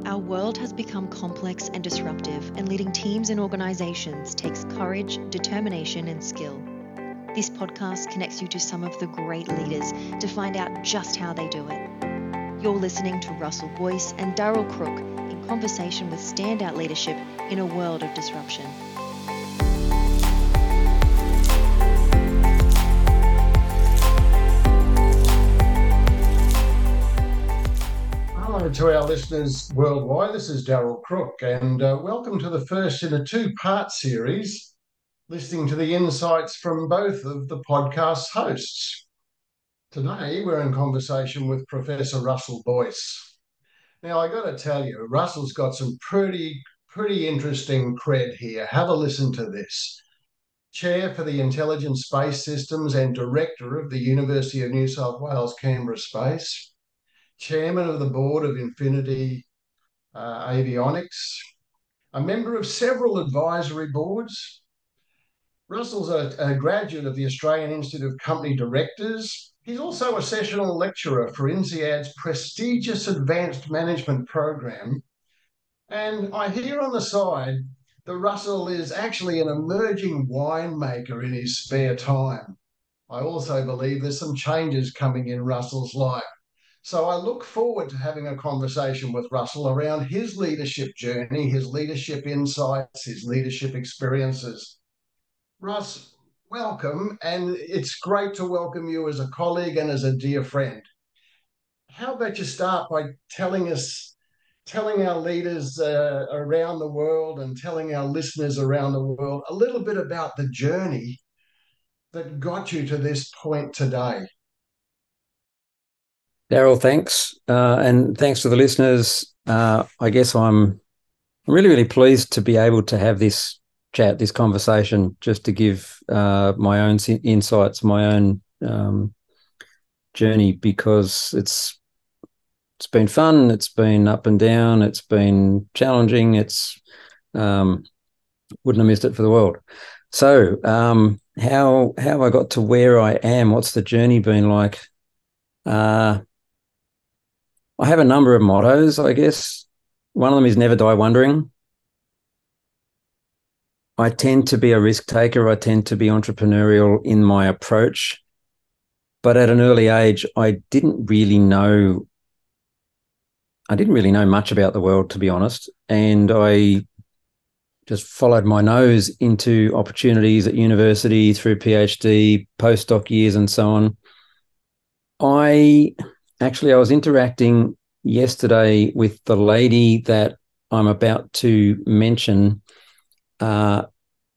Our world has become complex and disruptive, and leading teams and organizations takes courage, determination, and skill. This podcast connects you to some of the great leaders to find out just how they do it. You're listening to Russell Boyce and Daryl Crook in conversation with standout leadership in a world of disruption. Hello to our listeners worldwide. This is Daryl Crook, and welcome to the first in a two-part series, listening to the insights from both of the podcast hosts. Today, we're in conversation with Professor Russell Boyce. Now, I got to tell you, Russell's got some pretty interesting cred here. Have a listen to this. Chair for the Intelligent Space Systems and Director of the University of New South Wales, Canberra Space. Chairman of the Board of Infinity Avionics, a member of several advisory boards. Russell's a graduate of the Australian Institute of Company Directors. He's also a sessional lecturer for INSEAD's prestigious Advanced Management program. And I hear on the side that Russell is actually an emerging winemaker in his spare time. I also believe there's some changes coming in Russell's life. So I look forward to having a conversation with Russell around his leadership journey, his leadership insights, his leadership experiences. Russ, welcome, and it's great to welcome you as a colleague and as a dear friend. How about you start by telling our leaders around the world and telling our listeners around the world a little bit about the journey that got you to this point today? Daryl, thanks. And thanks to the listeners. I guess I'm really pleased to be able to have this chat, this conversation, just to give my own insights, my own journey, because it's been fun, it's been up and down, it's been challenging, wouldn't have missed it for the world. So how I got to where I am, what's the journey been like? I have a number of mottos, I guess. One of them is never die wondering. I tend to be a risk taker. I tend to be entrepreneurial in my approach. But at an early age, I didn't really know much about the world, to be honest. And I just followed my nose into opportunities at university through PhD, postdoc years and so on. I was interacting yesterday with the lady that I'm about to mention. Back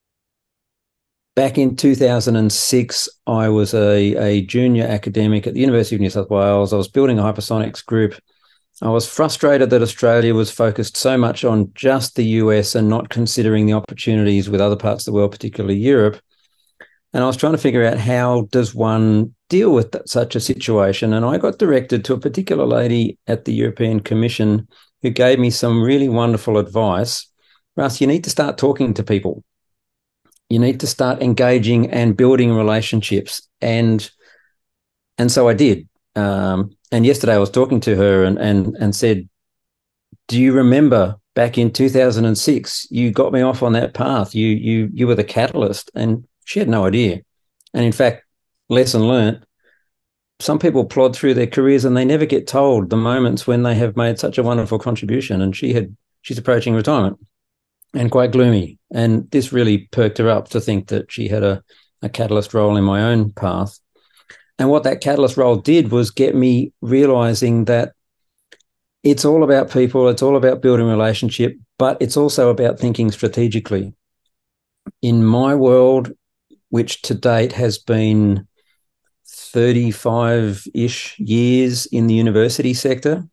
in 2006, I was a junior academic at the University of New South Wales. I was building a hypersonics group. I was frustrated that Australia was focused so much on just the US and not considering the opportunities with other parts of the world, particularly Europe. And I was trying to figure out, how does one deal with such a situation? And I got directed to a particular lady at the European Commission who gave me some really wonderful advice. Russ, you need to start talking to people. You need to start engaging and building relationships. And so I did. And yesterday I was talking to her and said, do you remember back in 2006, you got me off on that path. You were the catalyst. And she had no idea. And in fact, lesson learnt, some people plod through their careers and they never get told the moments when they have made such a wonderful contribution. And she's approaching retirement and quite gloomy. And this really perked her up to think that she had a catalyst role in my own path. And what that catalyst role did was get me realizing that it's all about people, it's all about building relationship, but it's also about thinking strategically. In my world, which to date has been 35-ish years in the university sector,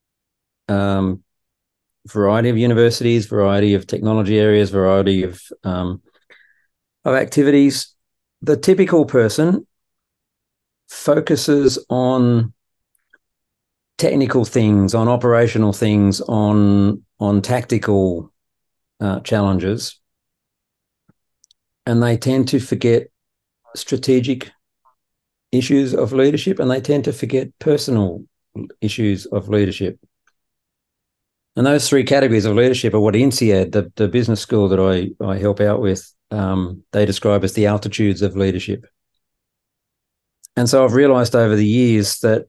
variety of universities, variety of technology areas, variety of activities. The typical person focuses on technical things, on operational things, on tactical challenges. And they tend to forget strategic issues of leadership, and they tend to forget personal issues of leadership. And those three categories of leadership are what INSEAD, the business school that I help out with, they describe as the altitudes of leadership. And so I've realized over the years that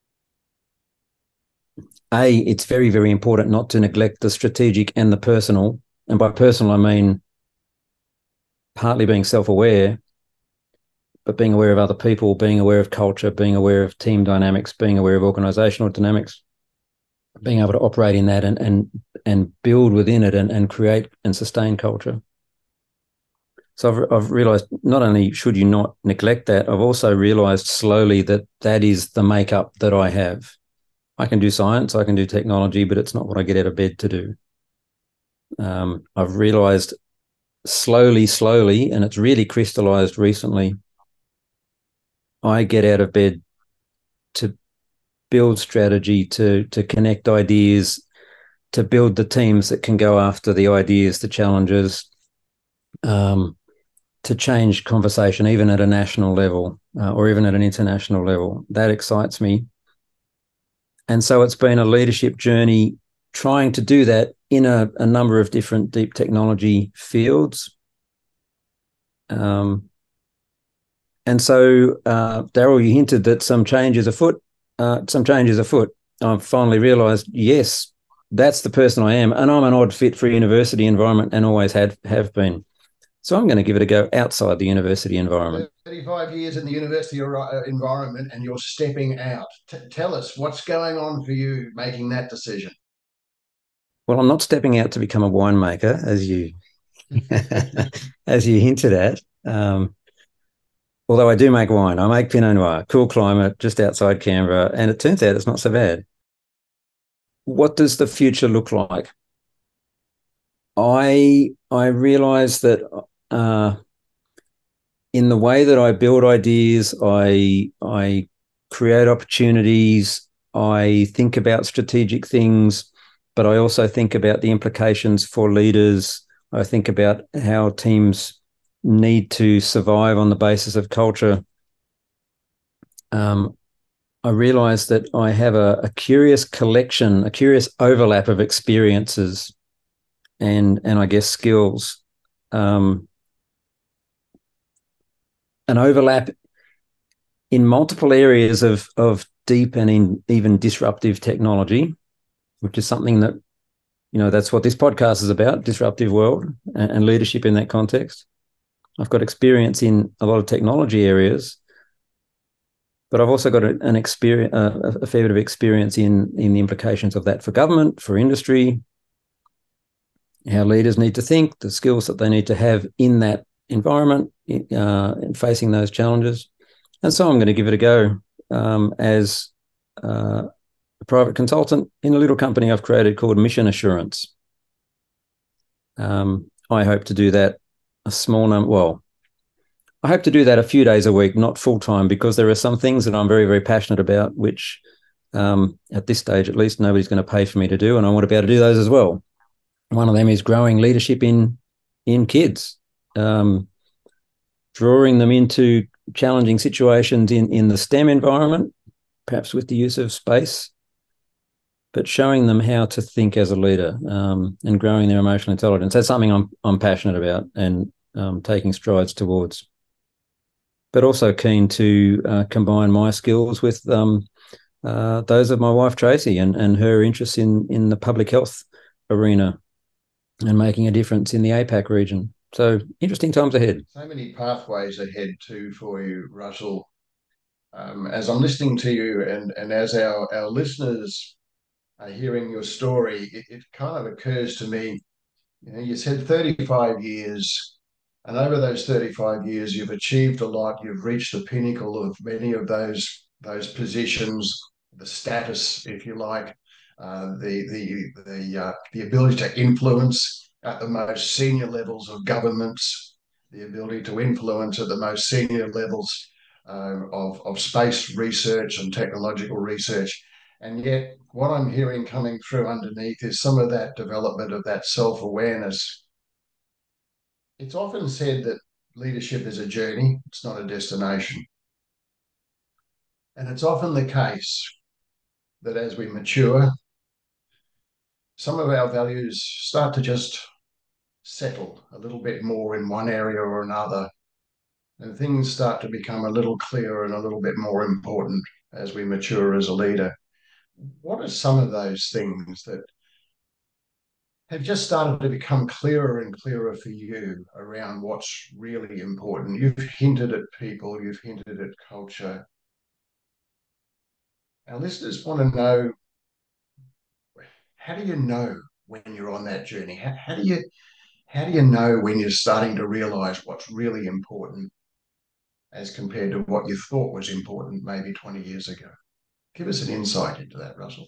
it's very, very important not to neglect the strategic and the personal. And by personal, I mean partly being self-aware, but being aware of other people, being aware of culture, being aware of team dynamics, being aware of organizational dynamics, being able to operate in that and build within it and create and sustain culture. So I've realized not only should you not neglect that, I've also realized slowly that is the makeup that I have. I can do science, I can do technology, but it's not what I get out of bed to do. I've realized slowly, and it's really crystallized recently, I get out of bed to build strategy, to connect ideas, to build the teams that can go after the ideas, the challenges, to change conversation, even at a national level or even at an international level. That excites me. And so it's been a leadership journey trying to do that in a number of different deep technology fields. And so, Daryl, you hinted that some change is afoot. I've finally realised, yes, that's the person I am, and I'm an odd fit for a university environment and always have been. So I'm going to give it a go outside the university environment. 35 years in the university environment and you're stepping out. Tell us, what's going on for you making that decision? Well, I'm not stepping out to become a winemaker, as you as you hinted at. Although I do make wine. I make Pinot Noir, cool climate, just outside Canberra, and it turns out it's not so bad. What does the future look like? I realise that in the way that I build ideas, I create opportunities, I think about strategic things, but I also think about the implications for leaders. I think about how teams need to survive on the basis of culture. I realise that I have a curious collection, a curious overlap of experiences and I guess skills. An overlap in multiple areas of deep and even disruptive technology, which is something that, that's what this podcast is about, disruptive world and leadership in that context. I've got experience in a lot of technology areas, but I've also got an experience, a fair bit of experience in the implications of that for government, for industry, how leaders need to think, the skills that they need to have in that environment, in facing those challenges. And so I'm going to give it a go as a private consultant in a little company I've created called Mission Assurance. I hope to do that a small number. Well, I hope to do that a few days a week, not full time, because there are some things that I'm very, very passionate about, which at this stage, at least, nobody's going to pay for me to do, and I want to be able to do those as well. One of them is growing leadership in kids, drawing them into challenging situations in the STEM environment, perhaps with the use of space, but showing them how to think as a leader and growing their emotional intelligence. That's something I'm passionate about and taking strides towards. But also keen to combine my skills with those of my wife Tracy and her interests in the public health arena and making a difference in the APAC region. So interesting times ahead. So many pathways ahead too for you, Russell. As I'm listening to you and as our listeners are hearing your story, it kind of occurs to me, you said 35 years, and over those 35 years, you've achieved a lot. You've reached the pinnacle of many of those positions, the status, if you like, the ability to influence at the most senior levels of governments, the ability to influence at the most senior levels of space research and technological research. And yet, what I'm hearing coming through underneath is some of that development of that self-awareness. It's often said that leadership is a journey, it's not a destination. And it's often the case that as we mature, some of our values start to just settle a little bit more in one area or another, and things start to become a little clearer and a little bit more important as we mature as a leader. What are some of those things that have just started to become clearer and clearer for you around what's really important? You've hinted at people, you've hinted at culture. Our listeners want to know, how do you know when you're on that journey? How do you know when you're starting to realize what's really important as compared to what you thought was important maybe 20 years ago? Give us an insight into that, Russell.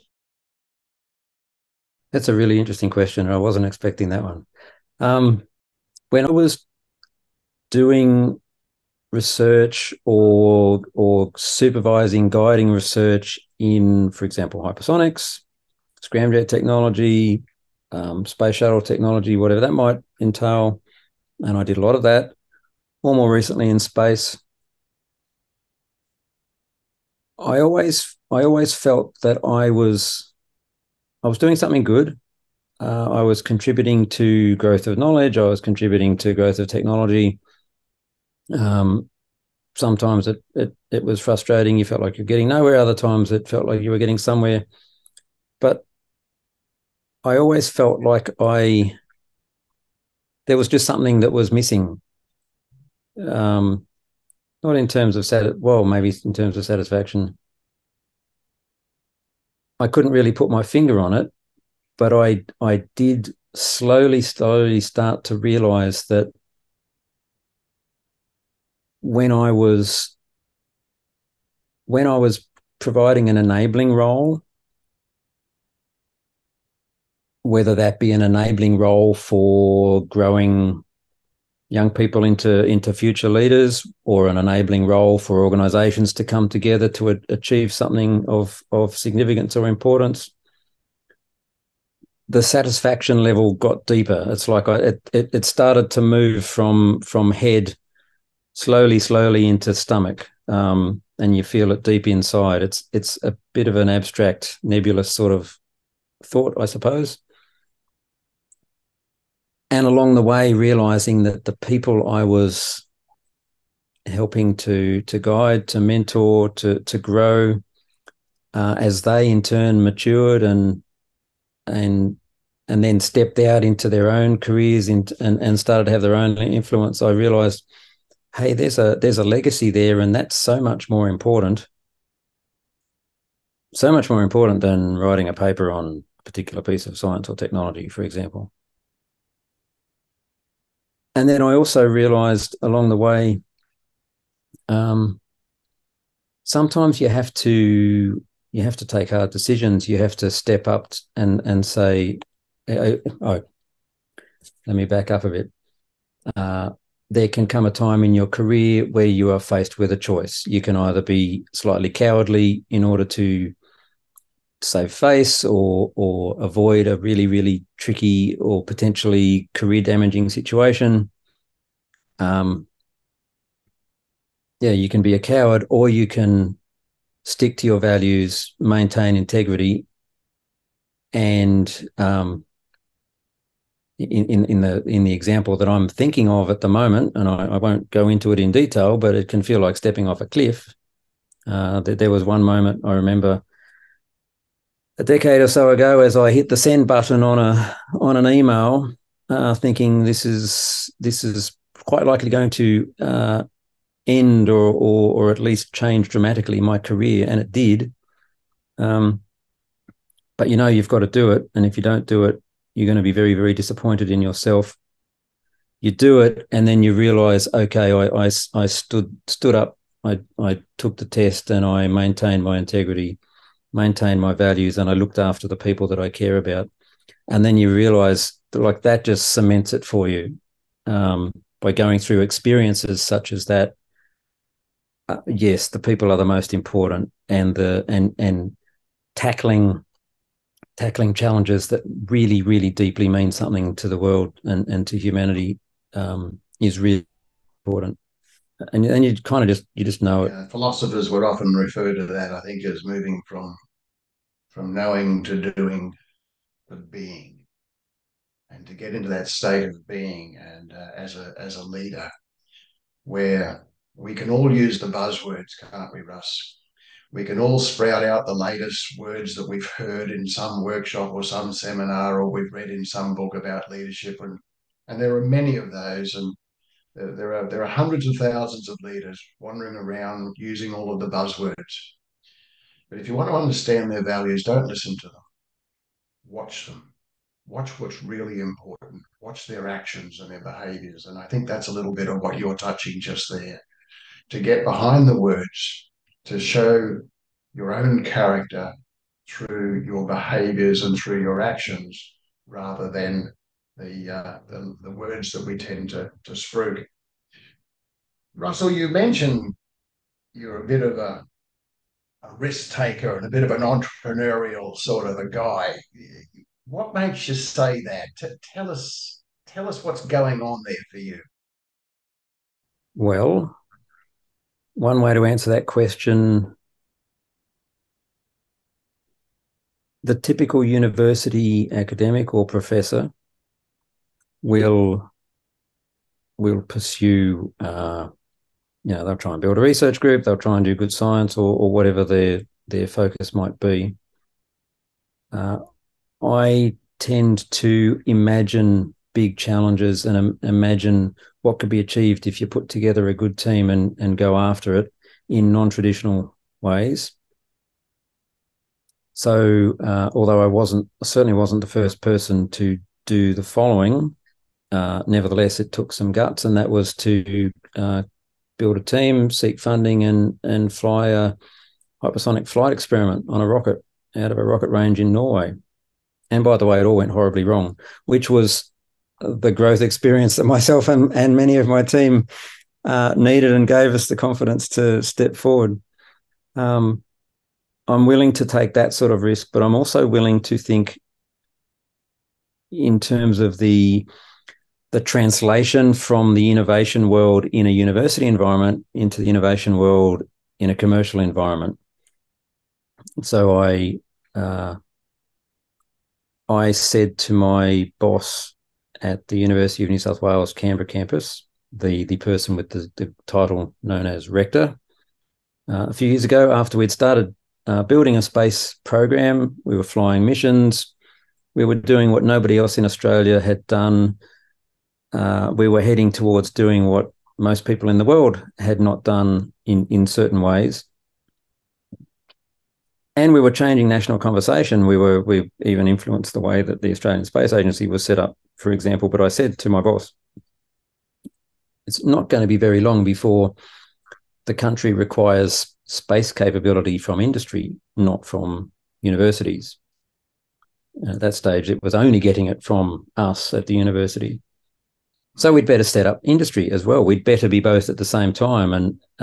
That's a really interesting question. I wasn't expecting that one. When I was doing research or supervising, guiding research in, for example, hypersonics, scramjet technology, space shuttle technology, whatever that might entail, and I did a lot of that, or more recently in space, I always felt that I was doing something good. I was contributing to growth of knowledge. I was contributing to growth of technology. Sometimes it was frustrating. You felt like you're getting nowhere. Other times it felt like you were getting somewhere. But I always felt like there was just something that was missing. Not in terms of maybe in terms of satisfaction. I couldn't really put my finger on it, but I did slowly start to realize that when I was providing an enabling role, whether that be an enabling role for growing young people into future leaders, or an enabling role for organizations to come together to achieve something of significance or importance, the satisfaction level got deeper. It's like it started to move from head slowly into stomach, and you feel it deep inside. It's a bit of an abstract, nebulous sort of thought, I suppose. And along the way, realizing that the people I was helping to guide, to mentor, to grow, as they in turn matured and then stepped out into their own careers and started to have their own influence, I realized, hey, there's a legacy there, and that's so much more important than writing a paper on a particular piece of science or technology, for example. And then I also realized along the way, sometimes you have to take hard decisions. You have to step up and say, let me back up a bit. There can come a time in your career where you are faced with a choice. You can either be slightly cowardly in order to save face or avoid a really, really tricky or potentially career-damaging situation. You can be a coward, or you can stick to your values, maintain integrity, and in the example that I'm thinking of at the moment, and I won't go into it in detail, but it can feel like stepping off a cliff. There was one moment I remember a decade or so ago, as I hit the send button on an email, thinking this is quite likely going to end or at least change dramatically my career, and it did. But you've got to do it, and if you don't do it, you're going to be very, very disappointed in yourself. You do it, and then you realize, okay, I stood up, I took the test, and I maintained my integrity, maintained my values, and I looked after the people that I care about. And then you realize that just cements it for you, by going through experiences such as that. Yes, the people are the most important, and tackling challenges that really, really deeply mean something to the world and to humanity is really important. And you kind of just know it. Philosophers would often refer to that, I think, as moving from knowing to doing. of being, and to get into that state of being, and as a leader, where we can all use the buzzwords, can't we, Russ? We can all sprout out the latest words that we've heard in some workshop or some seminar, or we've read in some book about leadership, and there are many of those, and there are hundreds of thousands of leaders wandering around using all of the buzzwords. But if you want to understand their values, don't listen to them. Watch them. Watch what's really important. Watch their actions and their behaviors. And I think that's a little bit of what you're touching just there. To get behind the words, to show your own character through your behaviors and through your actions, rather than the words that we tend to spruik. Russell, you mentioned you're a bit of a risk taker and a bit of an entrepreneurial sort of a guy. What makes you say that? Tell us what's going on there for you. Well, one way to answer that question, the typical university academic or professor will pursue, they'll try and build a research group, they'll try and do good science or whatever their focus might be. I tend to imagine big challenges and imagine what could be achieved if you put together a good team and go after it in non-traditional ways. So although I certainly wasn't the first person to do the following, nevertheless, it took some guts, and that was to build a team, seek funding, and fly a hypersonic flight experiment on a rocket out of a rocket range in Norway. And by the way, it all went horribly wrong, which was the growth experience that myself and many of my team needed and gave us the confidence to step forward. I'm willing to take that sort of risk, but I'm also willing to think in terms of the translation from the innovation world in a university environment into the innovation world in a commercial environment. So I said to my boss at the University of New South Wales Canberra campus, the person with the title known as rector, a few years ago, after we'd started building a space program, we were flying missions, we were doing what nobody else in Australia had done. We were heading towards doing what most people in the world had not done in certain ways. And we were changing national conversation. We even influenced the way that the Australian Space Agency was set up, for example. But I said to my boss, it's not going to be very long before the country requires space capability from industry, not from universities. At that stage, it was only getting it from us at the university. So we'd better set up industry as well. We'd better be both at the same time.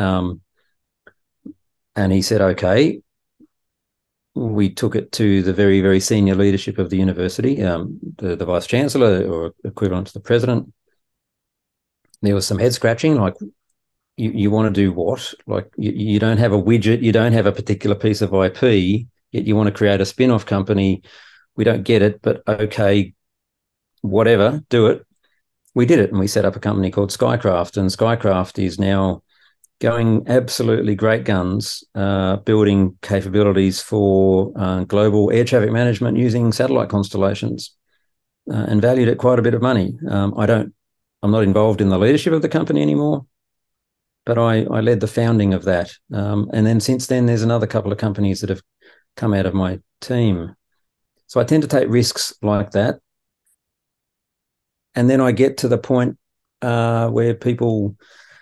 And he said, okay. We took it to the very, very senior leadership of the university, the vice-chancellor or equivalent to the president. There was some head-scratching, like, you want to do what? Like, you don't have a widget, you don't have a particular piece of IP, yet you want to create a spin-off company. We don't get it, but okay, whatever, do it. We did it, and we set up a company called Skycraft, and Skycraft is now going absolutely great guns, building capabilities for global air traffic management using satellite constellations, and valued at quite a bit of money. I'm not involved in the leadership of the company anymore, but I led the founding of that. And then since then, there's another couple of companies that have come out of my team. So I tend to take risks like that. And then I get to the point where people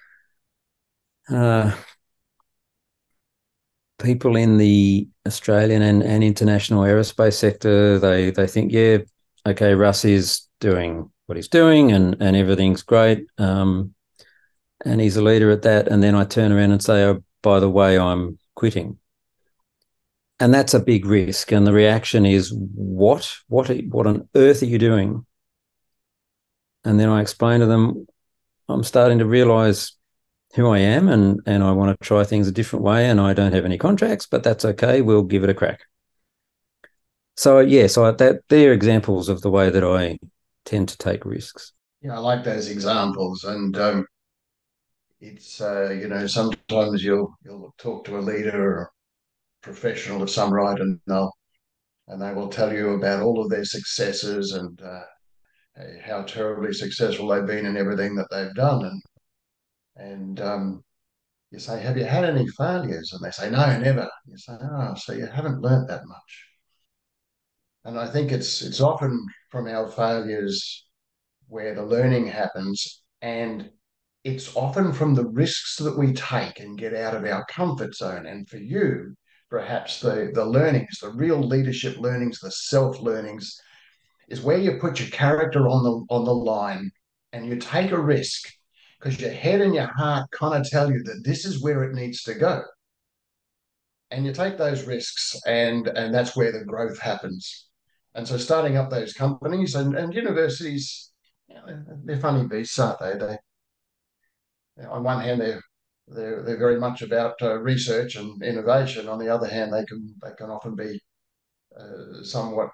in the Australian and international aerospace sector, they think, yeah, okay, Russ is doing what he's doing and everything's great. And he's a leader at that. And then I turn around and say, oh, by the way, I'm quitting. And that's a big risk. And the reaction is, what on earth are you doing? And then I explain to them, I'm starting to realize who I am and I want to try things a different way, and I don't have any contracts, but that's okay. We'll give it a crack. So that they're examples of the way that I tend to take risks. Yeah, I like those examples, and it's sometimes you'll talk to a leader or a professional of some right, and they will tell you about all of their successes and how terribly successful they've been in everything that they've done, and you say, "Have you had any failures?" And they say, "No, never." You say, "Oh, so you haven't learnt that much." And I think it's often from our failures where the learning happens, and it's often from the risks that we take and get out of our comfort zone. And for you, perhaps the learnings, the real leadership learnings, the self learnings, is where you put your character on the line and you take a risk because your head and your heart kind of tell you that this is where it needs to go. And you take those risks, and that's where the growth happens. And so starting up those companies and universities, they're funny beasts, aren't they? On one hand, they're very much about research and innovation. On the other hand, they can often be somewhat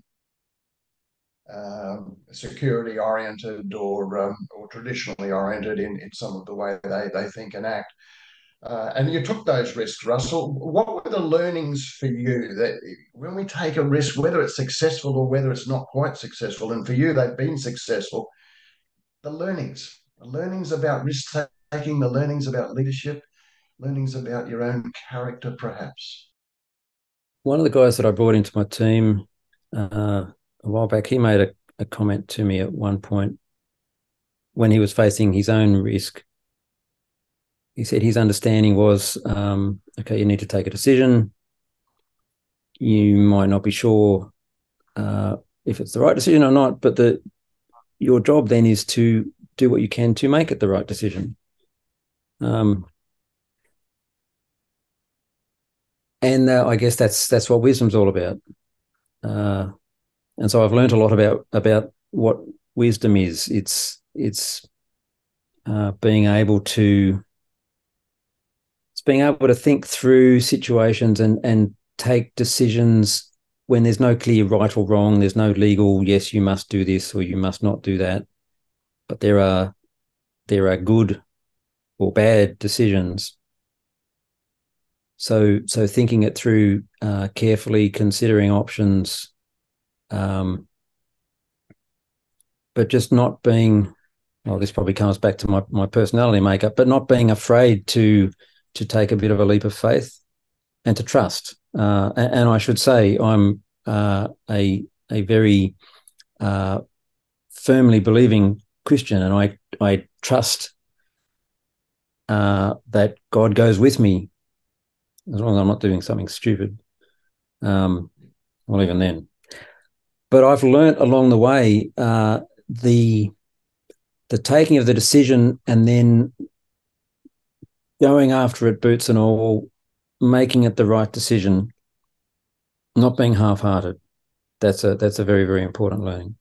security oriented or traditionally oriented in some of the way they think and act. And you took those risks, Russell. What were the learnings for you that when we take a risk, whether it's successful or whether it's not quite successful, and for you they've been successful, the learnings about risk taking, the learnings about leadership, learnings about your own character, perhaps? One of the guys that I brought into my team a while back, he made a comment to me at one point when he was facing his own risk. He said his understanding was, okay, you need to take a decision. You might not be sure if it's the right decision or not, but your job then is to do what you can to make it the right decision. And I guess that's what wisdom's all about. And so I've learned a lot about what wisdom is. It's being able to think through situations and take decisions when there's no clear right or wrong. There's no legal yes, you must do this or you must not do that. But there are good or bad decisions. So thinking it through carefully, considering options, but just not being, well, this probably comes back to my personality makeup, but not being afraid to take a bit of a leap of faith and to trust. And I should say I'm a very firmly believing Christian, and I trust that God goes with me as long as I'm not doing something stupid. Well, even then. But I've learnt along the way the taking of the decision and then going after it, boots and all, making it the right decision, not being half-hearted. That's a very, very important learning.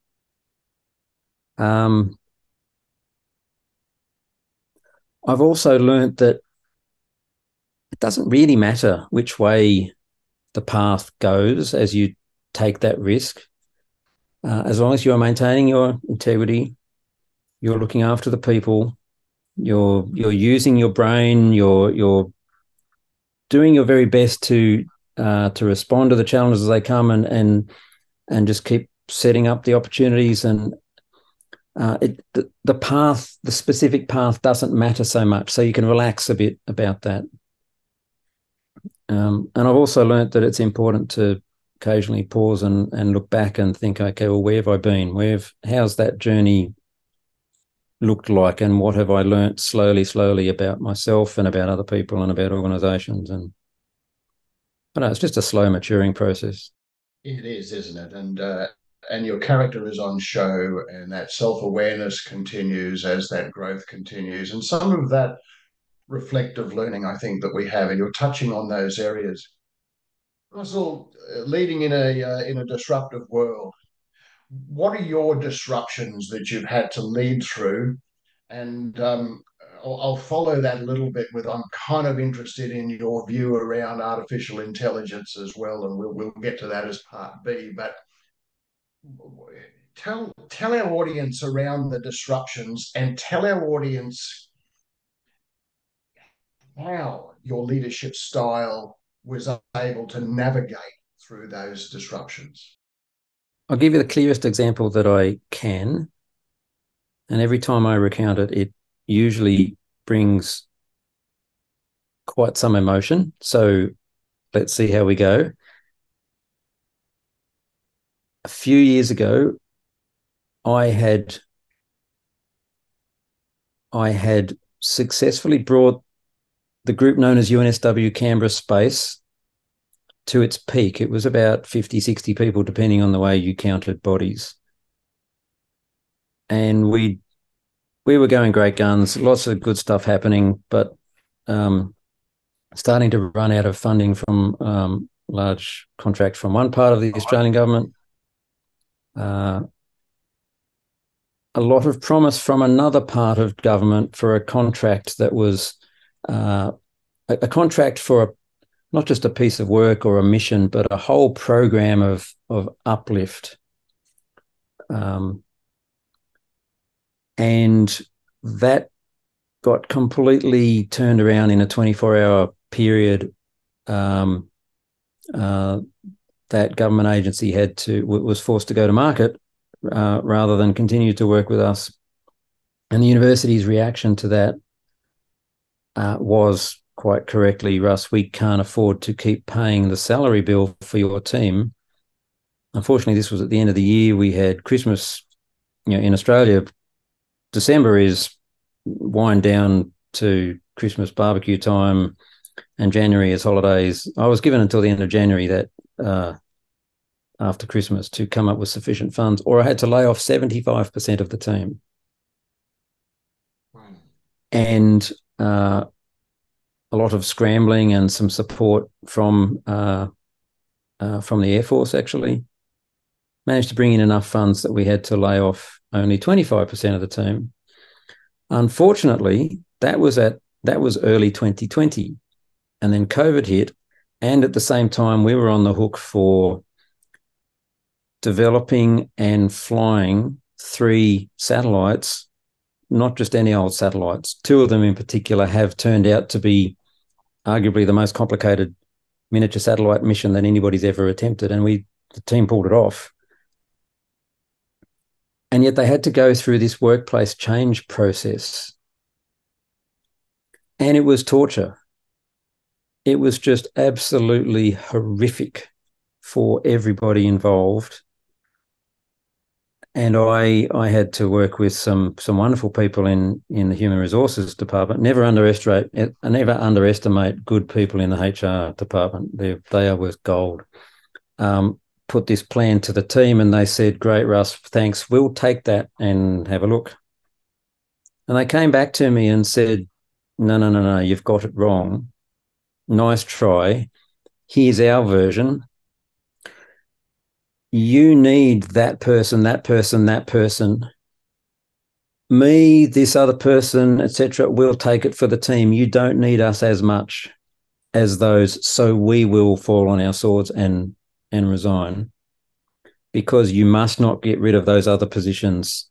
I've also learnt that it doesn't really matter which way the path goes as you take that risk, as long as you're maintaining your integrity, you're looking after the people, you're using your brain, you're doing your very best to respond to the challenges as they come, and just keep setting up the opportunities, and the path, the specific path, doesn't matter so much, so you can relax a bit about that. And I've also learnt that it's important to occasionally pause and look back and think, okay, well, where have I been? How's that journey looked like, and what have I learnt slowly about myself and about other people and about organisations? And I don't know, it's just a slow maturing process. It is, isn't it? And your character is on show, and that self-awareness continues as that growth continues. And some of that reflective learning, I think, that we have, and you're touching on those areas. Russell, leading in a disruptive world, what are your disruptions that you've had to lead through? And I'll follow that a little bit with, I'm kind of interested in your view around artificial intelligence as well, and we'll get to that as part B. But tell our audience around the disruptions, and tell our audience how your leadership style was able to navigate through those disruptions. I'll give you the clearest example that I can. And every time I recount it, it usually brings quite some emotion. So let's see how we go. A few years ago, I had successfully brought the group known as UNSW Canberra Space to its peak. It was about 50, 60 people, depending on the way you counted bodies. And we were going great guns, lots of good stuff happening, but starting to run out of funding from large contract from one part of the Australian government. A lot of promise from another part of government for a contract that was a contract for not just a piece of work or a mission, but a whole program of uplift. And that got completely turned around in a 24-hour period. That government agency was forced to go to market rather than continue to work with us. And the university's reaction to that was quite correctly, Russ, we can't afford to keep paying the salary bill for your team. Unfortunately, this was at the end of the year. We had Christmas, in Australia. December is wind down to Christmas barbecue time, and January is holidays. I was given until the end of January that after Christmas to come up with sufficient funds, or I had to lay off 75% of the team. Wow. And a lot of scrambling and some support from the Air Force, actually. Managed to bring in enough funds that we had to lay off only 25% of the team. Unfortunately, that was early 2020, and then COVID hit, and at the same time we were on the hook for developing and flying 3 satellites, not just any old satellites. 2 of them in particular have turned out to be arguably the most complicated miniature satellite mission that anybody's ever attempted, and the team pulled it off. And yet they had to go through this workplace change process. And it was torture. It was just absolutely horrific for everybody involved. And I had to work with some wonderful people in the Human Resources Department. Never underestimate good people in the HR department. They are worth gold. Put this plan to the team, and they said, "Great, Russ, thanks. We'll take that and have a look." And they came back to me and said, No, you've got it wrong. Nice try. Here's our version. You need that person, that person, that person. Me, this other person, etc. We'll take it for the team. You don't need us as much as those, so we will fall on our swords and resign, because you must not get rid of those other positions.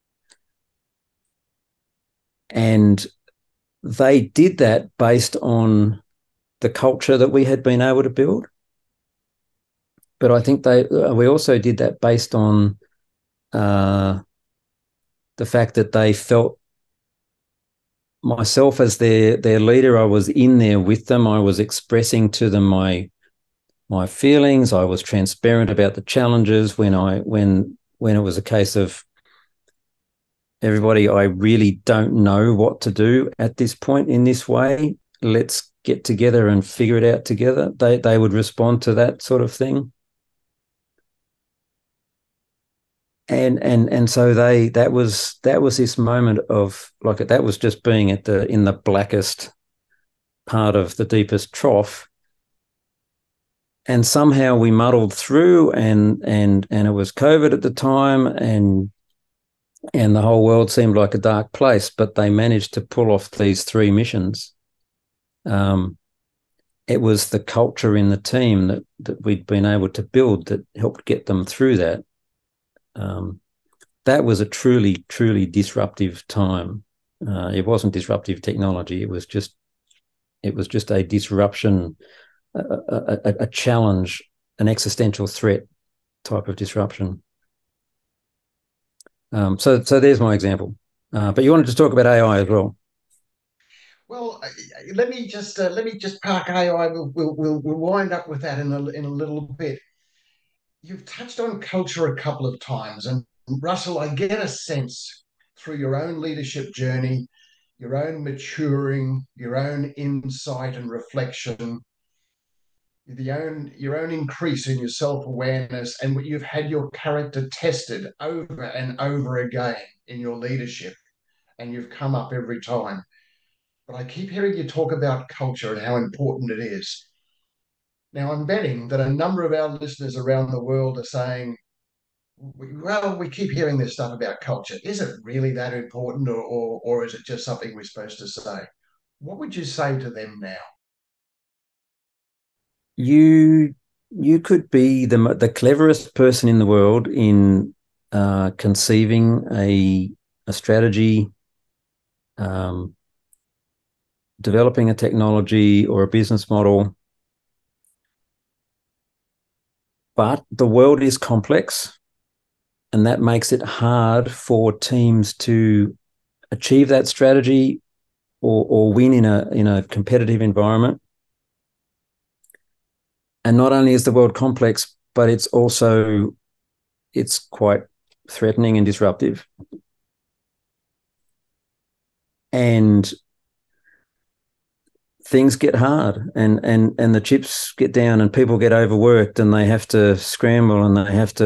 And they did that based on the culture that we had been able to build. But I think we also did that based on the fact that they felt myself as their leader. I was in there with them. I was expressing to them my feelings. I was transparent about the challenges when it was a case of, everybody, I really don't know what to do at this point in this way. Let's get together and figure it out together. They would respond to that sort of thing. And so that was this moment of, like, that was just being in the blackest part of the deepest trough. And somehow we muddled through, and it was COVID at the time, and and the whole world seemed like a dark place, but they managed to pull off these 3 missions. It was the culture in the team that we'd been able to build that helped get them through that. That was a truly, truly disruptive time. It wasn't disruptive technology. It was just a disruption, a challenge, an existential threat type of disruption. So there's my example. But you wanted to talk about AI as well. Well, let me just park AI. We'll wind up with that in a little bit. You've touched on culture a couple of times, and Russell, I get a sense through your own leadership journey, your own maturing, your own insight and reflection, your own increase in your self-awareness, and you've had your character tested over and over again in your leadership, and you've come up every time. But I keep hearing you talk about culture and how important it is. Now, I'm betting that a number of our listeners around the world are saying, well, we keep hearing this stuff about culture. Is it really that important, or is it just something we're supposed to say? What would you say to them now? You could be the cleverest person in the world in conceiving a strategy, developing a technology or a business model, but the world is complex, and that makes it hard for teams to achieve that strategy or win in a competitive environment. And not only is the world complex, but it's quite threatening and disruptive. And things get hard, and the chips get down, and people get overworked, and they have to scramble, and they have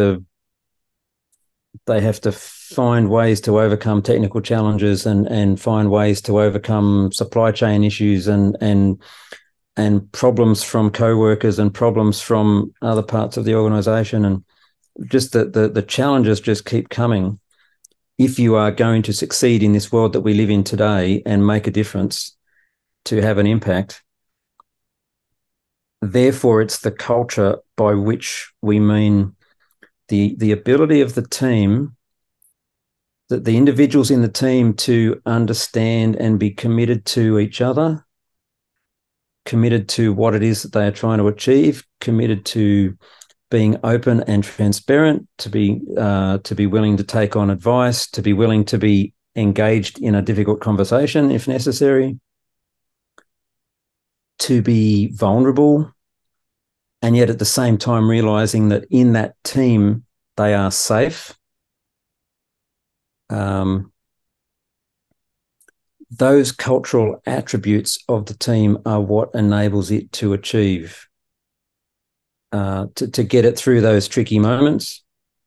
to find ways to overcome technical challenges and find ways to overcome supply chain issues and problems from co-workers and problems from other parts of the organization. And just the challenges just keep coming. If you are going to succeed in this world that we live in today and make a difference, to have an impact, therefore it's the culture by which we mean the ability of the team, that the individuals in the team, to understand and be committed to each other, committed to what it is that they are trying to achieve, committed to being open and transparent, to be willing to take on advice, to be willing to be engaged in a difficult conversation if necessary, to be vulnerable, and yet at the same time realizing that in that team they are safe. Those cultural attributes of the team are what enables it to achieve, to get it through those tricky moments.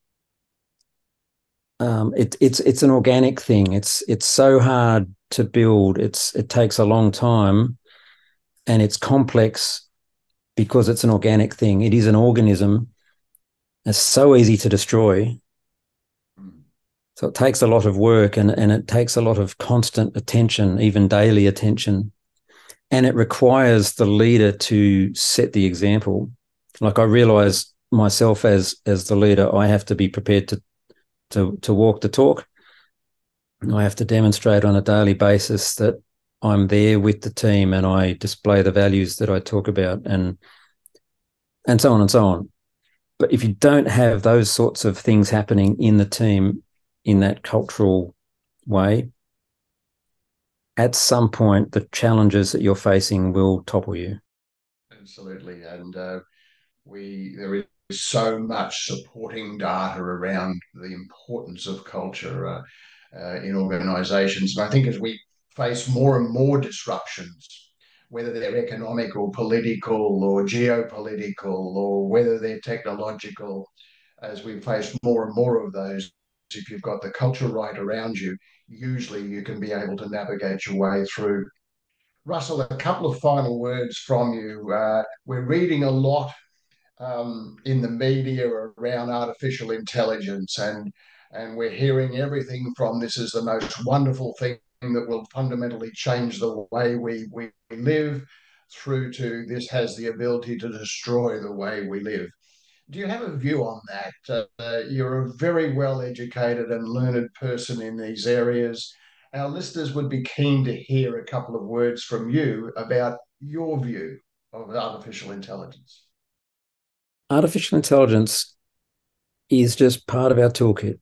It's an organic thing. It's so hard to build. It takes a long time, and it's complex because it's an organic thing. It is an organism. It's so easy to destroy. So it takes a lot of work, and it takes a lot of constant attention, even daily attention. And it requires the leader to set the example. Like, I realize myself as the leader, I have to be prepared to walk the talk. I have to demonstrate on a daily basis that I'm there with the team, and I display the values that I talk about, and so on and so on. But if you don't have those sorts of things happening in the team in that cultural way, at some point the challenges that you're facing will topple you. Absolutely. And there is so much supporting data around the importance of culture in organizations. And I think as we face more and more disruptions, whether they're economic or political or geopolitical, or whether they're technological, as we face more and more of those, if you've got the culture right around you, usually you can be able to navigate your way through. Russell, a couple of final words from you. We're reading a lot in the media around artificial intelligence, and we're hearing everything from this is the most wonderful thing that will fundamentally change the way we live, through to this has the ability to destroy the way we live. Do you have a view on that? You're a very well educated and learned person in these areas. Our listeners would be keen to hear a couple of words from you about your view of artificial intelligence. Artificial intelligence is just part of our toolkit.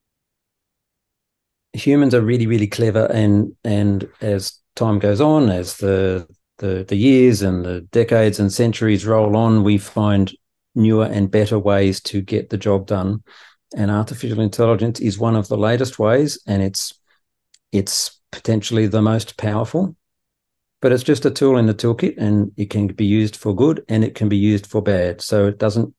Humans are really, really clever, and as time goes on, as the years and the decades and centuries roll on, we find newer and better ways to get the job done. And artificial intelligence is one of the latest ways, and it's potentially the most powerful. But it's just a tool in the toolkit, and it can be used for good and it can be used for bad. So it doesn't.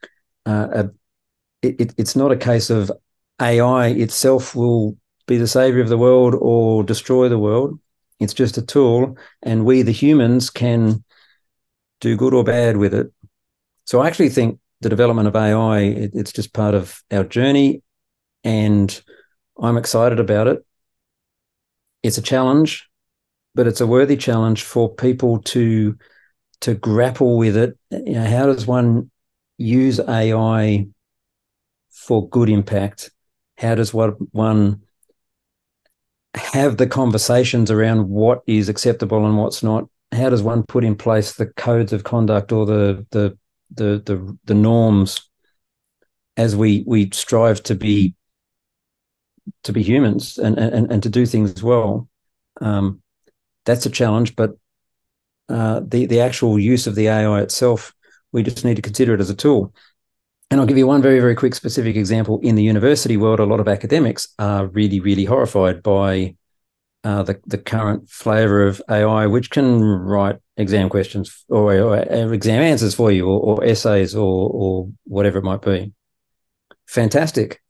It's not a case of AI itself will be the savior of the world or destroy the world. It's just a tool, and we, the humans, can do good or bad with it. So I actually think the development of AI, it's just part of our journey, and I'm excited about it. It's a challenge, but it's a worthy challenge for people to grapple with it. You know, how does one use AI for good impact? How does one have the conversations around what is acceptable and what's not? How does one put in place the codes of conduct or the norms as we strive to be humans and to do things well? That's a challenge, but the actual use of the AI itself, we just need to consider it as a tool. And I'll give you one very, very quick specific example. In the university world, a lot of academics are really, really horrified by the current flavour of AI, which can write exam questions or exam answers for you, or essays or whatever it might be. Fantastic.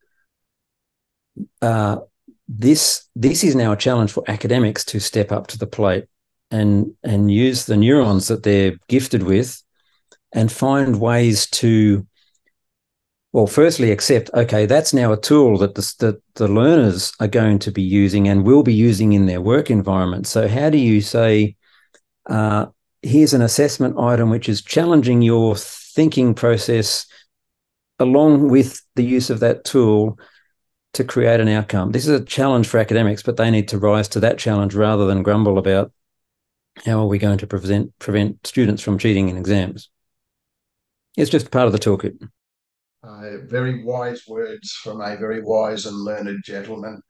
This is now a challenge for academics to step up to the plate and use the neurons that they're gifted with and find ways to, well, firstly accept, okay, that's now a tool that the learners are going to be using and will be using in their work environment. So how do you say, here's an assessment item which is challenging your thinking process along with the use of that tool to create an outcome? This is a challenge for academics, but they need to rise to that challenge rather than grumble about how are we going to prevent students from cheating in exams. It's just part of the toolkit. Very wise words from a very wise and learned gentleman.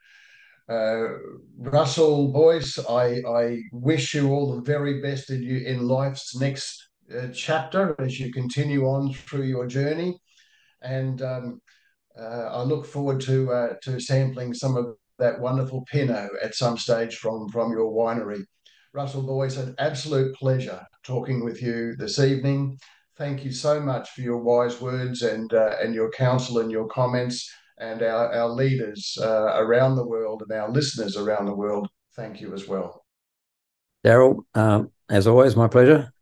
Russell Boyce, I wish you all the very best in life's next chapter as you continue on through your journey. And I look forward to sampling some of that wonderful Pinot at some stage from your winery. Russell Boyce, an absolute pleasure talking with you this evening. Thank you so much for your wise words and your counsel and your comments. And our leaders around the world and our listeners around the world, thank you as well. Daryl, as always, my pleasure.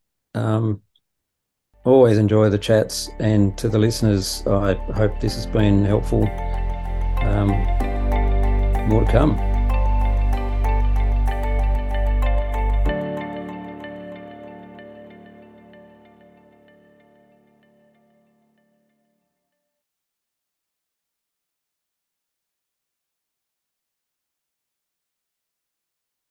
Always enjoy the chats, and to the listeners, I hope this has been helpful. More to come.